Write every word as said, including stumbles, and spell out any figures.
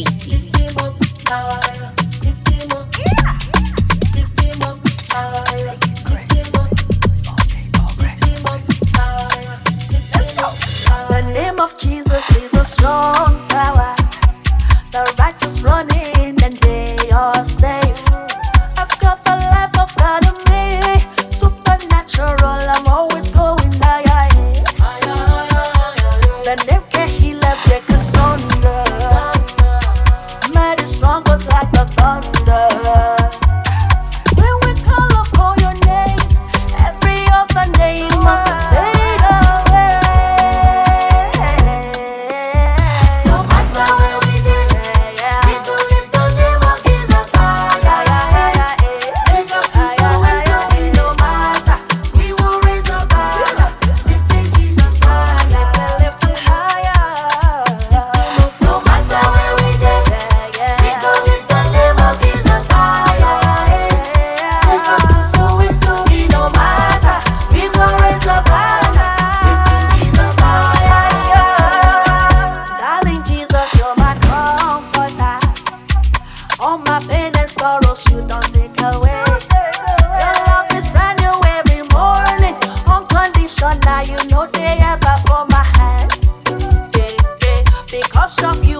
Beatty. Lift him up, higher. Lift him up, lift him up, higher. Lift him up, lift him up, higher. Lift him up, higher. The name of Jesus is a strong tower. The righteous run in and they are safe. I've got the life of God in me. Supernatural, I'm always going higher. The name can heal a break asunder. Mighty strong goes like the thunder. When we call upon your name, every other name must fade away. No matter where we go, we go lift the name of Jesus higher. Lagos to Soweto, no matter, we will raise a banner, lifting Jesus higher. Lift it higher, lift him up. No matter where we go, we go lift the name of Jesus higher. Lagos to Soweto, no matter, we will raise a banner, lifting Jesus higher. Darling Jesus, you're my comforter. All my pain and sorrows you don't take away. Your love is brand new every morning. Unconditional, you know they ever for my hand. Yeah, yeah. Because of you.